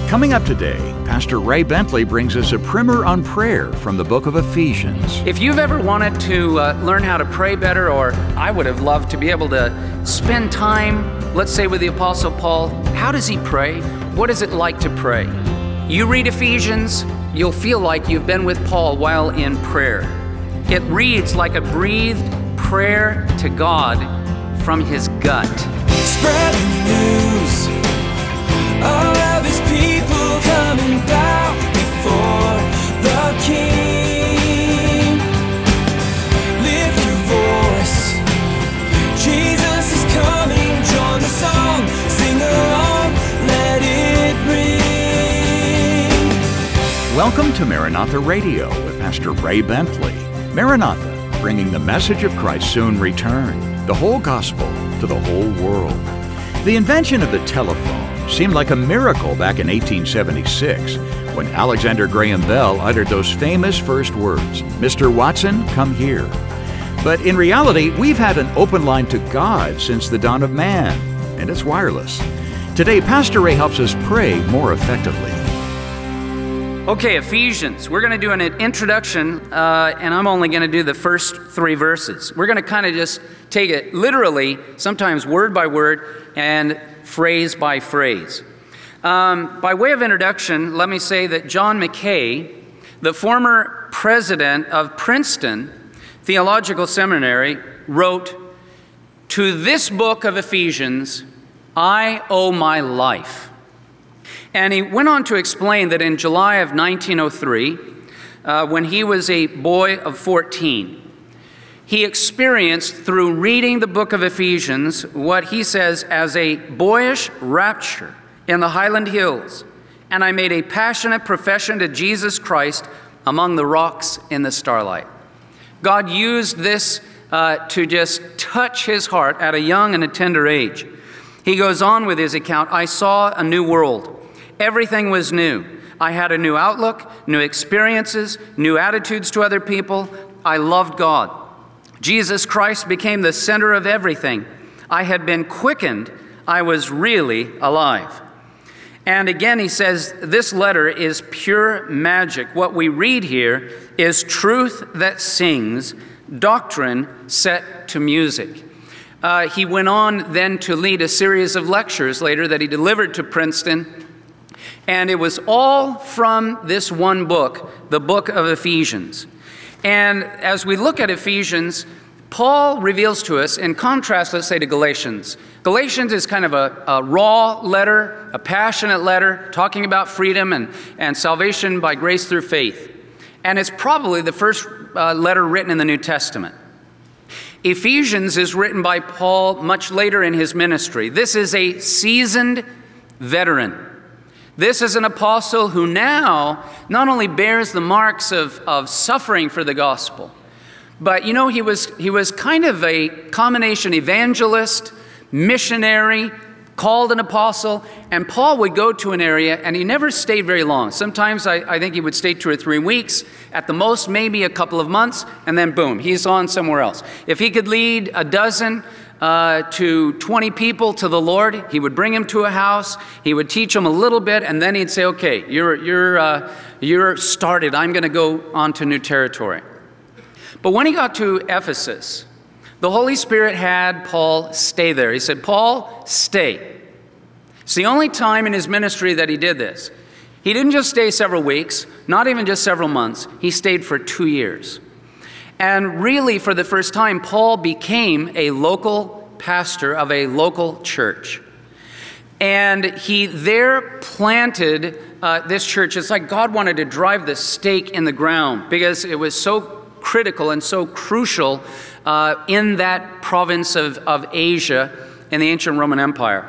Coming up today, Pastor Ray Bentley brings us a primer on prayer from the book of Ephesians. If you've ever wanted to learn how to pray better, or I would have loved to be able to spend time, let's say with the Apostle Paul, how does he pray? What is it like to pray? You read Ephesians, you'll feel like you've been with Paul while in prayer. It reads like a breathed prayer to God from his gut. Spreading the news, all of his people coming down before the King. Lift your voice, Jesus is coming. Join the song, sing along, let it ring. Welcome to Maranatha Radio with Pastor Ray Bentley. Maranatha, bringing the message of Christ's soon return, the whole gospel to the whole world. The invention of the telephone seemed like a miracle back in 1876 when Alexander Graham Bell uttered those famous first words, "Mr. Watson, come here." But in reality, we've had an open line to God since the dawn of man, and it's wireless. Today, Pastor Ray helps us pray more effectively. Okay, Ephesians. We're going to do an introduction, and I'm only going to do the first 3 verses. We're going to kind of just take it literally, sometimes word by word, and phrase by phrase. By way of introduction, let me say that John Mackay, the former president of Princeton Theological Seminary, wrote, "To this book of Ephesians, I owe my life." And he went on to explain that in July of 1903, when he was a boy of 14, he experienced through reading the book of Ephesians what he says as a boyish rapture in the Highland Hills, and I made a passionate profession to Jesus Christ among the rocks in the starlight. God used this to just touch his heart at a young and a tender age. He goes on with his account, "I saw a new world. Everything was new. I had a new outlook, new experiences, new attitudes to other people. I loved God. Jesus Christ became the center of everything. I had been quickened. I was really alive." And again, he says, this letter is pure magic. What we read here is truth that sings, doctrine set to music. He went on then to lead a series of lectures later that he delivered to Princeton. And it was all from this one book, the book of Ephesians. And as we look at Ephesians, Paul reveals to us, in contrast, let's say, to Galatians. Galatians is kind of a raw letter, a passionate letter, talking about freedom and salvation by grace through faith. And it's probably the first letter written in the New Testament. Ephesians is written by Paul much later in his ministry. This is a seasoned veteran. This is an apostle who now not only bears the marks of suffering for the gospel, but you know, he was kind of a combination evangelist, missionary, called an apostle, and Paul would go to an area and he never stayed very long. Sometimes I think he would stay 2 or 3 weeks, at the most maybe a couple of months, and then boom, he's on somewhere else. If he could lead a dozen to 20 people to the Lord, he would bring them to a house, he would teach them a little bit, and then he'd say, okay, you're started, I'm going to go on to new territory. But when he got to Ephesus, the Holy Spirit had Paul stay there. He said, Paul, stay. It's the only time in his ministry that he did this. He didn't just stay several weeks, not even just several months, he stayed for 2 years. And really, for the first time, Paul became a local pastor of a local church. And he there planted this church. It's like God wanted to drive the stake in the ground because it was so critical and so crucial in that province of Asia in the ancient Roman Empire.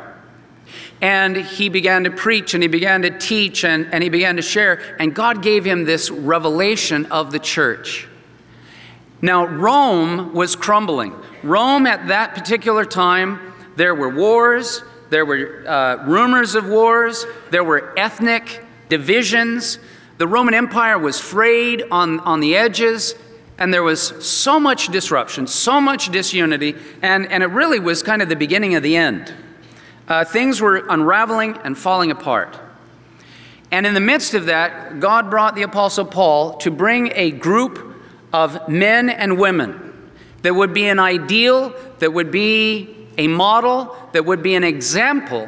And he began to preach and he began to teach and he began to share. And God gave him this revelation of the church. Now, Rome was crumbling. Rome at that particular time, there were wars, there were rumors of wars, there were ethnic divisions. The Roman Empire was frayed on the edges, and there was so much disruption, so much disunity, and it really was kind of the beginning of the end. Things were unraveling and falling apart. And in the midst of that, God brought the Apostle Paul to bring a group of men and women that would be an ideal, that would be a model, that would be an example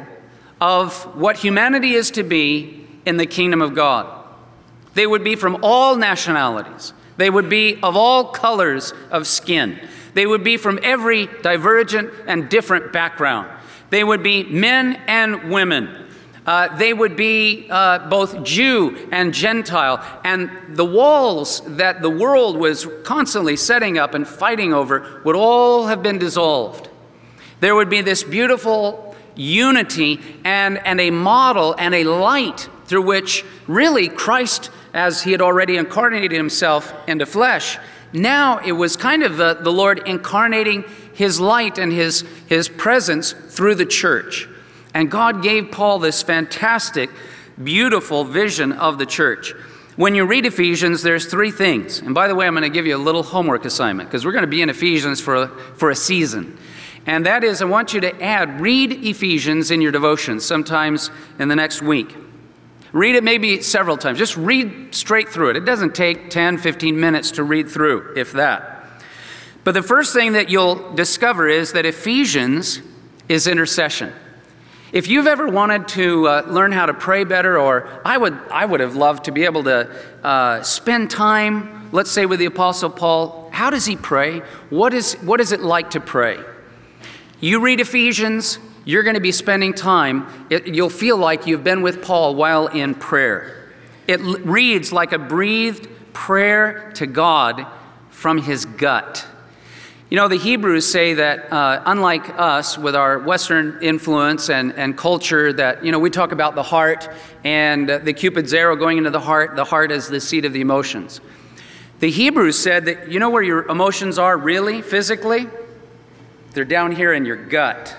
of what humanity is to be in the kingdom of God. They would be from all nationalities. They would be of all colors of skin. They would be from every divergent and different background. They would be men and women. They would be both Jew and Gentile. And the walls that the world was constantly setting up and fighting over would all have been dissolved. There would be this beautiful unity and a model and a light through which really Christ, as he had already incarnated himself into flesh, now it was kind of the Lord incarnating his light and his presence through the church. And God gave Paul this fantastic, beautiful vision of the church. When you read Ephesians, there's three things. And by the way, I'm going to give you a little homework assignment because we're going to be in Ephesians for a season. And that is, I want you to read Ephesians in your devotions sometimes in the next week. Read it maybe several times. Just read straight through it. It doesn't take 10, 15 minutes to read through, if that. But the first thing that you'll discover is that Ephesians is intercession. If you've ever wanted to learn how to pray better, or I would have loved to be able to spend time, let's say with the Apostle Paul. How does he pray? What is it like to pray? You read Ephesians, you're going to be spending time. You'll feel like you've been with Paul while in prayer. It reads like a breathed prayer to God from his gut. You know, the Hebrews say that unlike us with our Western influence and culture, that, you know, we talk about the heart and the Cupid's arrow going into the heart is the seat of the emotions. The Hebrews said that, you know where your emotions are really, physically? They're down here in your gut.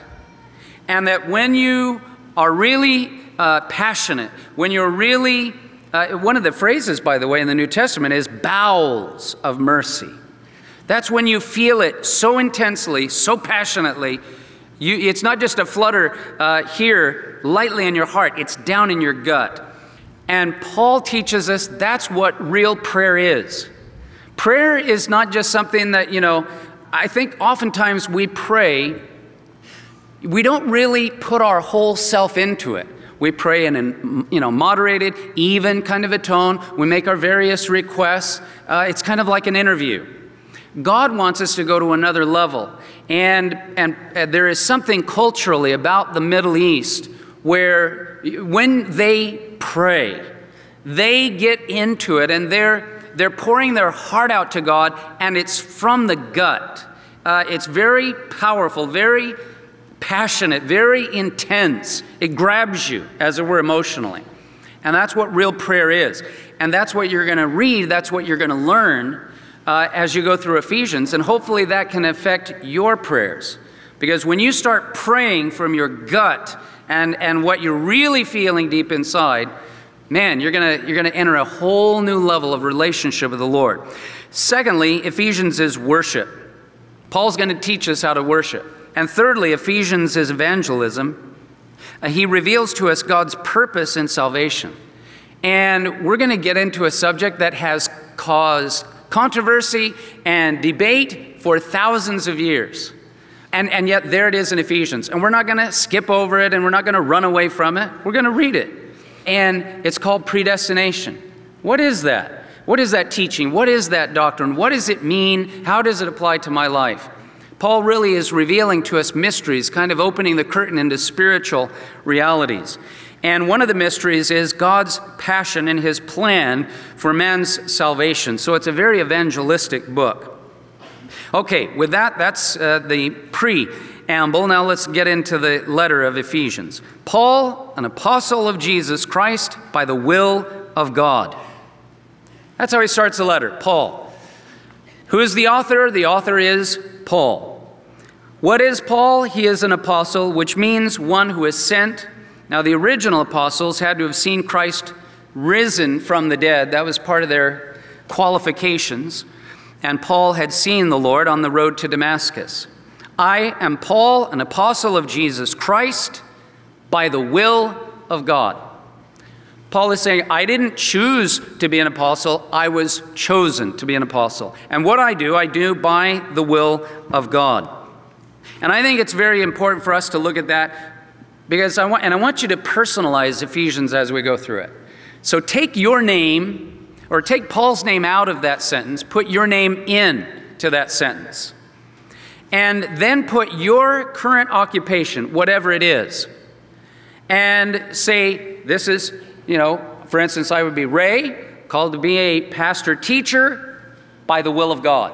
And that when you are really passionate, when you're really, one of the phrases, by the way, in the New Testament is bowels of mercy. That's when you feel it so intensely, so passionately. It's not just a flutter here lightly in your heart. It's down in your gut. And Paul teaches us that's what real prayer is. Prayer is not just something that, you know, I think oftentimes we pray, we don't really put our whole self into it. We pray in a moderated, even kind of a tone. We make our various requests. It's kind of like an interview. God wants us to go to another level. And there is something culturally about the Middle East where when they pray, they get into it and they're pouring their heart out to God, and it's from the gut. It's very powerful, very passionate, very intense. It grabs you, as it were, emotionally. And that's what real prayer is. And that's what you're going to read, that's what you're going to learn as you go through Ephesians, and hopefully that can affect your prayers. Because when you start praying from your gut and what you're really feeling deep inside, man, you're gonna enter a whole new level of relationship with the Lord. Secondly, Ephesians is worship. Paul's going to teach us how to worship. And thirdly, Ephesians is evangelism. He reveals to us God's purpose in salvation. And we're going to get into a subject that has caused controversy and debate for thousands of years. And yet there it is in Ephesians. And we're not going to skip over it, and we're not going to run away from it. We're going to read it. And it's called predestination. What is that? What is that teaching? What is that doctrine? What does it mean? How does it apply to my life? Paul really is revealing to us mysteries, kind of opening the curtain into spiritual realities. And one of the mysteries is God's passion and his plan for man's salvation. So it's a very evangelistic book. Okay, with that, that's the preamble. Now let's get into the letter of Ephesians. Paul, an apostle of Jesus Christ by the will of God. That's how he starts the letter, Paul. Who is the author? The author is Paul. What is Paul? He is an apostle, which means one who is sent. Now, the original apostles had to have seen Christ risen from the dead. That was part of their qualifications. And Paul had seen the Lord on the road to Damascus. I am Paul, an apostle of Jesus Christ, by the will of God. Paul is saying, I didn't choose to be an apostle, I was chosen to be an apostle. And what I do by the will of God. And I think it's very important for us to look at that, because I want you to personalize Ephesians as we go through it. So take your name, or take Paul's name out of that sentence, put your name in to that sentence. And then put your current occupation, whatever it is, and say, this is, for instance, I would be Ray, called to be a pastor teacher by the will of God.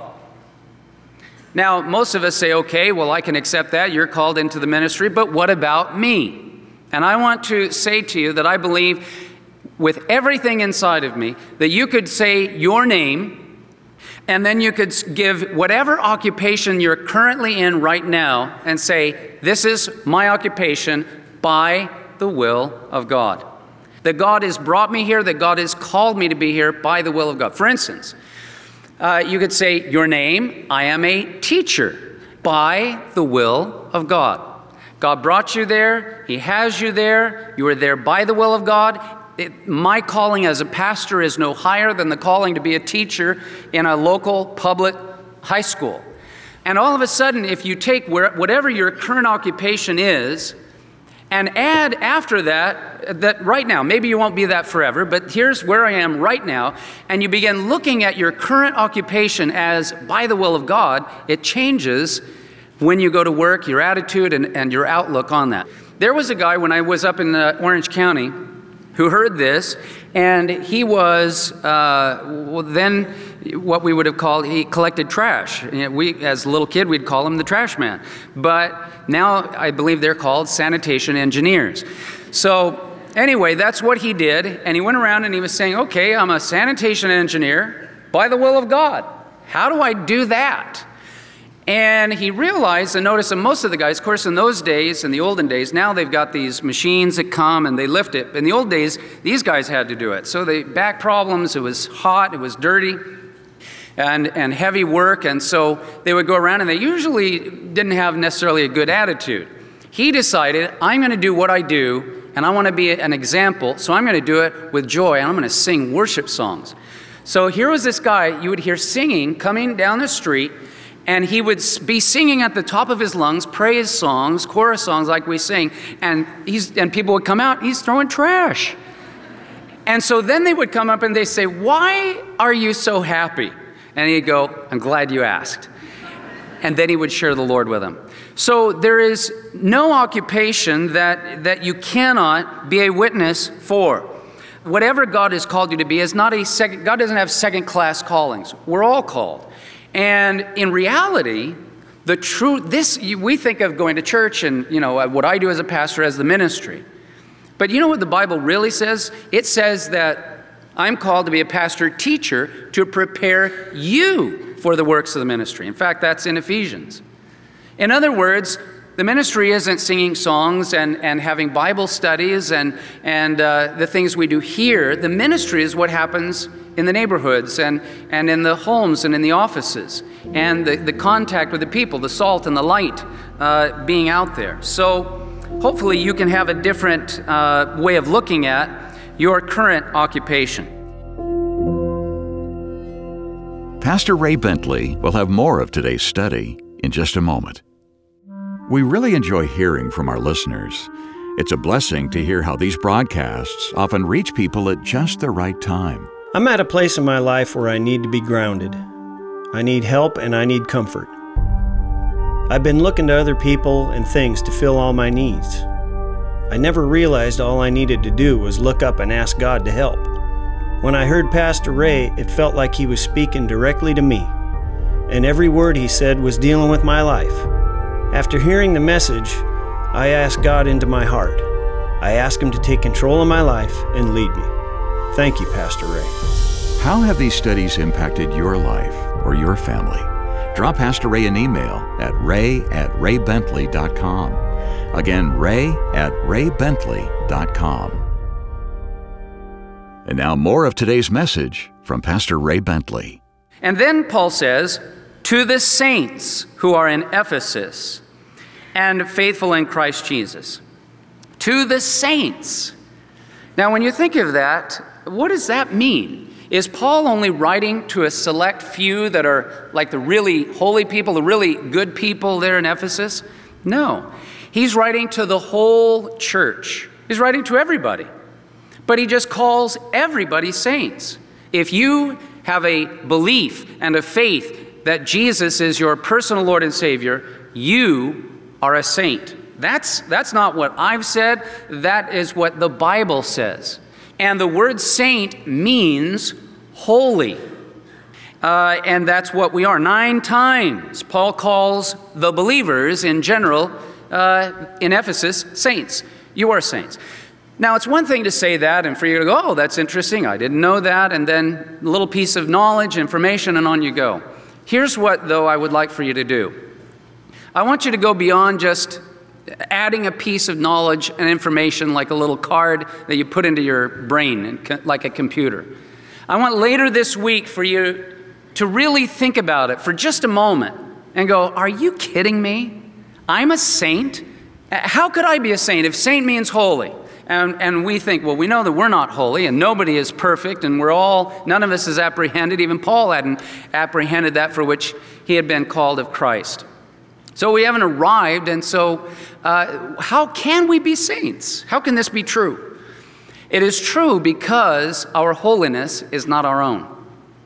Now, most of us say, okay, well, I can accept that. You're called into the ministry, but what about me? And I want to say to you that I believe with everything inside of me that you could say your name, and then you could give whatever occupation you're currently in right now and say, this is my occupation by the will of God. That God has brought me here, that God has called me to be here by the will of God. For instance, you could say your name, I am a teacher by the will of God. God brought you there, He has you there, you are there by the will of God. My calling as a pastor is no higher than the calling to be a teacher in a local public high school. And all of a sudden, if you take whatever your current occupation is, and add after that right now, maybe you won't be that forever, but here's where I am right now, and you begin looking at your current occupation as by the will of God, it changes when you go to work, your attitude and your outlook on that. There was a guy when I was up in Orange County who heard this, and he was then what we would have called, he collected trash. We, as a little kid, we'd call him the trash man. But now I believe they're called sanitation engineers. So anyway, that's what he did, and he went around and he was saying, okay, I'm a sanitation engineer by the will of God. How do I do that? And he realized and noticed that most of the guys, of course, in those days, in the olden days, now they've got these machines that come and they lift it. In the old days, these guys had to do it. So they back problems, it was hot, it was dirty, and heavy work. And so they would go around and they usually didn't have necessarily a good attitude. He decided, I'm going to do what I do, and I want to be an example, so I'm going to do it with joy, and I'm going to sing worship songs. So here was this guy you would hear singing, coming down the street, and he would be singing at the top of his lungs, praise songs, chorus songs like we sing, and people would come out, he's throwing trash. And so then they would come up and they say, why are you so happy? And he'd go, I'm glad you asked. And then he would share the Lord with them. So there is no occupation that you cannot be a witness for. Whatever God has called you to be is not God doesn't have second-class callings. We're all called. And in reality, the truth, we think of going to church and, what I do as a pastor as the ministry. But you know what the Bible really says? It says that I'm called to be a pastor teacher to prepare you for the works of the ministry. In fact, that's in Ephesians. In other words, the ministry isn't singing songs and having Bible studies and the things we do here. The ministry is what happens in the neighborhoods and in the homes and in the offices, and the contact with the people, the salt and the light being out there. So hopefully you can have a different way of looking at your current occupation. Pastor Ray Bentley will have more of today's study in just a moment. We really enjoy hearing from our listeners. It's a blessing to hear how these broadcasts often reach people at just the right time. I'm at a place in my life where I need to be grounded. I need help and I need comfort. I've been looking to other people and things to fill all my needs. I never realized all I needed to do was look up and ask God to help. When I heard Pastor Ray, it felt like he was speaking directly to me, and every word he said was dealing with my life. After hearing the message, I asked God into my heart. I asked Him to take control of my life and lead me. Thank you, Pastor Ray. How have these studies impacted your life or your family? Drop Pastor Ray an email at ray@raybentley.com. Again, ray@raybentley.com. And now more of today's message from Pastor Ray Bentley. And then Paul says, to the saints who are in Ephesus and faithful in Christ Jesus. To the saints. Now, when you think of that, what does that mean? Is Paul only writing to a select few that are like the really holy people, the really good people there in Ephesus? No. He's writing to the whole church. He's writing to everybody. But he just calls everybody saints. If you have a belief and a faith that Jesus is your personal Lord and Savior, you are a saint. That's not what I've said. That is what the Bible says. And the word saint means holy. And that's what we are. 9 times Paul calls the believers in general in Ephesus saints. You are saints. Now, it's one thing to say that and for you to go, oh, that's interesting, I didn't know that, and then a little piece of knowledge, information, and on you go. Here's what, though, I would like for you to do. I want you to go beyond just adding a piece of knowledge and information like a little card that you put into your brain, like a computer. I want later this week for you to really think about it for just a moment and go, are you kidding me? I'm a saint? How could I be a saint if saint means holy? And we think, well, we know that we're not holy and nobody is perfect and none of us is apprehended. Even Paul hadn't apprehended that for which he had been called of Christ. So we haven't arrived, and so how can we be saints? How can this be true? It is true because our holiness is not our own.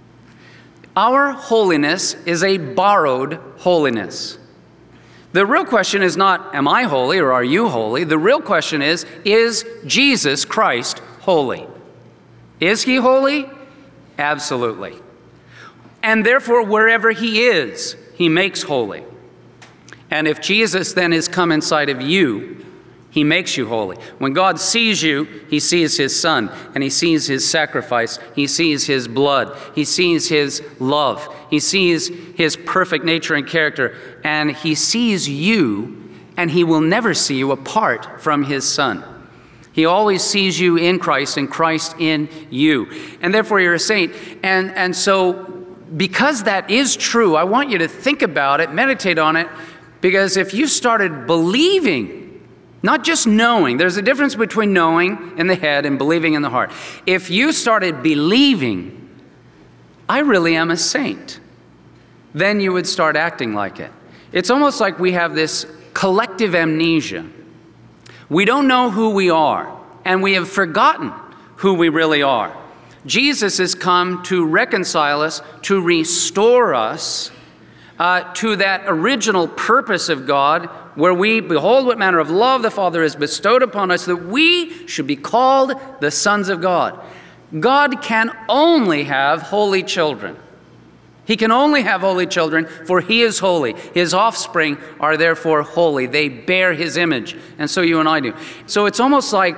Our holiness is a borrowed holiness. The real question is not, am I holy or are you holy? The real question is Jesus Christ holy? Is he holy? Absolutely. And therefore, wherever he is, he makes holy. And if Jesus then has come inside of you, he makes you holy. When God sees you, he sees his Son, and he sees his sacrifice. He sees his blood. He sees his love. He sees his perfect nature and character. And he sees you, and he will never see you apart from his Son. He always sees you in Christ and Christ in you. And therefore you're a saint. And so because that is true, I want you to think about it, meditate on it, because if you started believing, not just knowing, there's a difference between knowing in the head and believing in the heart. If you started believing, I really am a saint, then you would start acting like it. It's almost like we have this collective amnesia. We don't know who we are, and we have forgotten who we really are. Jesus has come to reconcile us, to restore us to that original purpose of God, where we behold what manner of love the Father has bestowed upon us, that we should be called the sons of God. God can only have holy children. He can only have holy children, for he is holy. His offspring are therefore holy. They bear his image, and so you and I do. So it's almost like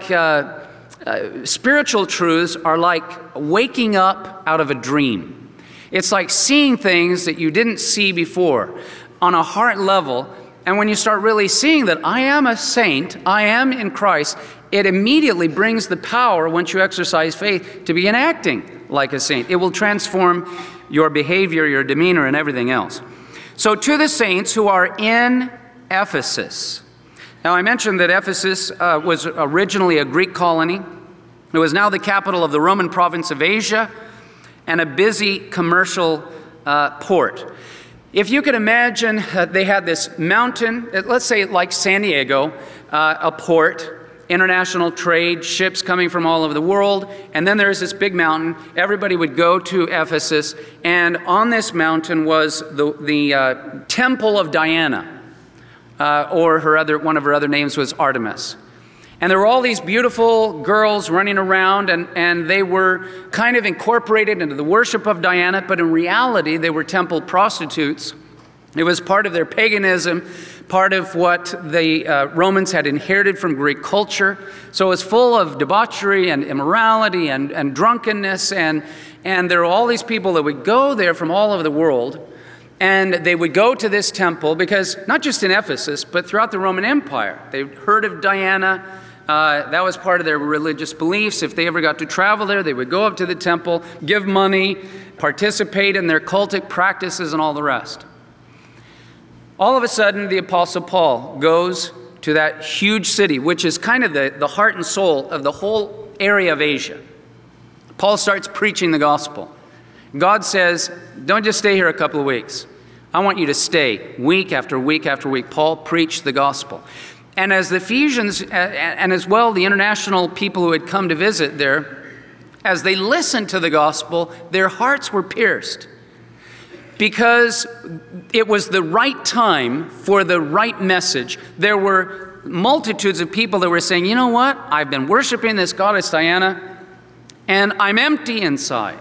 spiritual truths are like waking up out of a dream. It's like seeing things that you didn't see before on a heart level. And when you start really seeing that I am a saint, I am in Christ, it immediately brings the power, once you exercise faith, to begin acting like a saint. It will transform your behavior, your demeanor, and everything else. So to the saints who are in Ephesus. Now I mentioned that Ephesus was originally a Greek colony. It was now the capital of the Roman province of Asia and a busy commercial port. If you could imagine, they had this mountain, let's say like San Diego, a port, international trade, ships coming from all over the world, and then there's this big mountain. Everybody would go to Ephesus, and on this mountain was the Temple of Diana, or one of her other names was Artemis. And there were all these beautiful girls running around, and they were kind of incorporated into the worship of Diana, but in reality, they were temple prostitutes. It was part of their paganism, part of what the Romans had inherited from Greek culture. So it was full of debauchery and immorality and drunkenness, and there were all these people that would go there from all over the world, and they would go to this temple because, not just in Ephesus, but throughout the Roman Empire. They heard of Diana. That was part of their religious beliefs. If they ever got to travel there, they would go up to the temple, give money, participate in their cultic practices and all the rest. All of a sudden, the Apostle Paul goes to that huge city, which is kind of the heart and soul of the whole area of Asia. Paul starts preaching the gospel. God says, don't just stay here a couple of weeks. I want you to stay week after week after week. Paul preached the gospel. And as the Ephesians, and as well the international people who had come to visit there, as they listened to the gospel, their hearts were pierced. Because it was the right time for the right message. There were multitudes of people that were saying, you know what? I've been worshiping this goddess Diana, and I'm empty inside.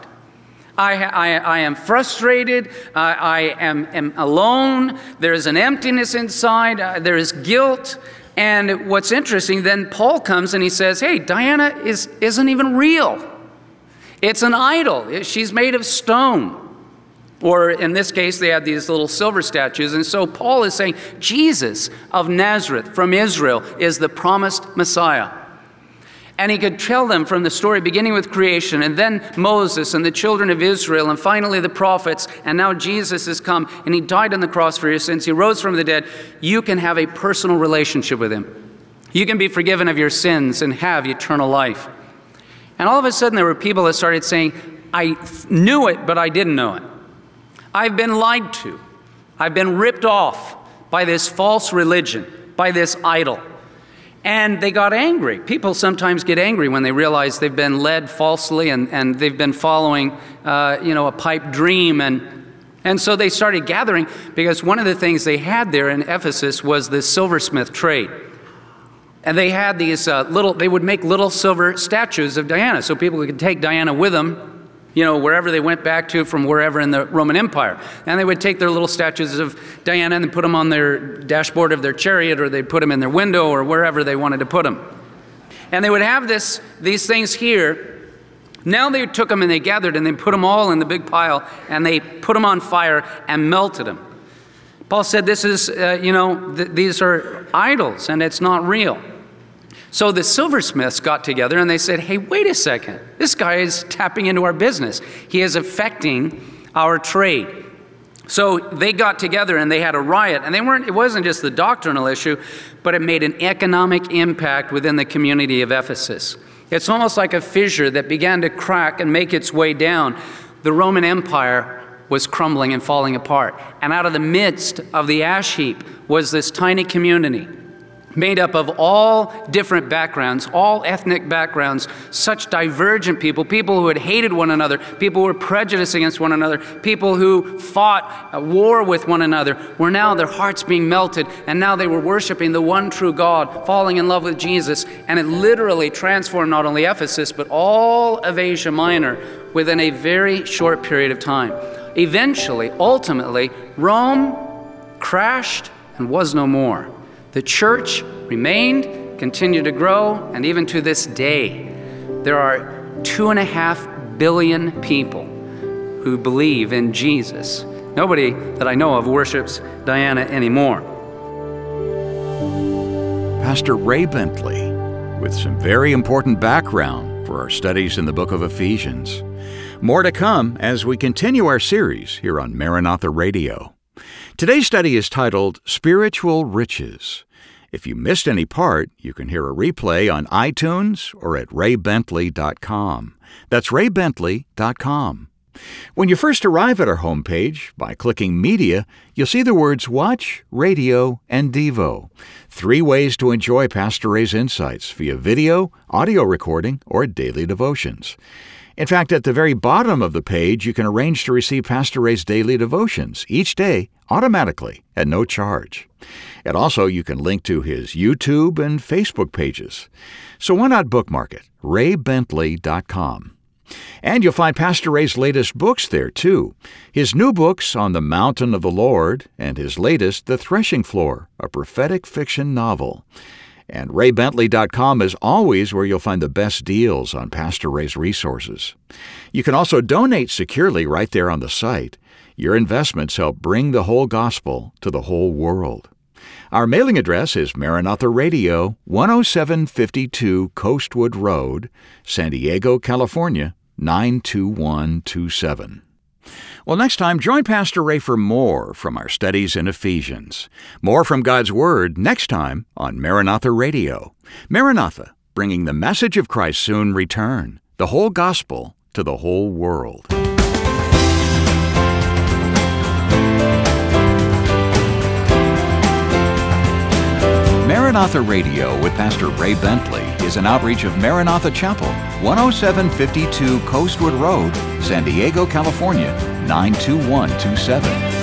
I am frustrated. I am alone. There's an emptiness inside. There is guilt. And what's interesting, then Paul comes and he says, hey, Diana isn't even real. It's an idol. She's made of stone. Or in this case, they had these little silver statues. And so Paul is saying, Jesus of Nazareth from Israel is the promised Messiah. And he could tell them from the story beginning with creation, and then Moses and the children of Israel, and finally the prophets, and now Jesus has come, and he died on the cross for your sins. He rose from the dead. You can have a personal relationship with him. You can be forgiven of your sins and have eternal life. And all of a sudden there were people that started saying, I knew it, but I didn't know it. I've been lied to. I've been ripped off by this false religion, by this idol. And they got angry. People sometimes get angry when they realize they've been led falsely and they've been following, a pipe dream. And so they started gathering, because one of the things they had there in Ephesus was the silversmith trade. And they had these they would make little silver statues of Diana, so people could take Diana with them, wherever they went back to from wherever in the Roman Empire. And they would take their little statues of Diana and put them on their dashboard of their chariot, or they'd put them in their window, or wherever they wanted to put them. And they would have these things here. Now they took them and they gathered and they put them all in the big pile and they put them on fire and melted them. Paul said this is, these are idols and it's not real. So the silversmiths got together and they said, hey, wait a second. This guy is tapping into our business. He is affecting our trade. So they got together and they had a riot. And it wasn't just the doctrinal issue, but it made an economic impact within the community of Ephesus. It's almost like a fissure that began to crack and make its way down. The Roman Empire was crumbling and falling apart. And out of the midst of the ash heap was this tiny community made up of all different backgrounds, all ethnic backgrounds, such divergent people who had hated one another, people who were prejudiced against one another, people who fought a war with one another, were now their hearts being melted, and now they were worshiping the one true God, falling in love with Jesus, and it literally transformed not only Ephesus, but all of Asia Minor within a very short period of time. Eventually, ultimately, Rome crashed and was no more. The church remained, continued to grow, and even to this day, there are 2.5 billion people who believe in Jesus. Nobody that I know of worships Diana anymore. Pastor Ray Bentley, with some very important background for our studies in the book of Ephesians. More to come as we continue our series here on Maranatha Radio. Today's study is titled Spiritual Riches. If you missed any part, you can hear a replay on iTunes or at raybentley.com. That's raybentley.com. When you first arrive at our homepage, by clicking Media, you'll see the words Watch, Radio, and Devo. 3 ways to enjoy Pastor Ray's insights via video, audio recording, or daily devotions. In fact, at the very bottom of the page, you can arrange to receive Pastor Ray's daily devotions each day automatically at no charge. And also, you can link to his YouTube and Facebook pages. So why not bookmark it? raybentley.com. And you'll find Pastor Ray's latest books there, too. His new books, On the Mountain of the Lord, and his latest, The Threshing Floor, a prophetic fiction novel. And raybentley.com is always where you'll find the best deals on Pastor Ray's resources. You can also donate securely right there on the site. Your investments help bring the whole gospel to the whole world. Our mailing address is Maranatha Radio, 10752 Coastwood Road, San Diego, California, 92127. Well, next time, join Pastor Ray for more from our studies in Ephesians. More from God's Word next time on Maranatha Radio. Maranatha, bringing the message of Christ's soon return, the whole gospel to the whole world. Maranatha Radio with Pastor Ray Bentley is an outreach of Maranatha Chapel, 10752 Coastwood Road, San Diego, California, 92127.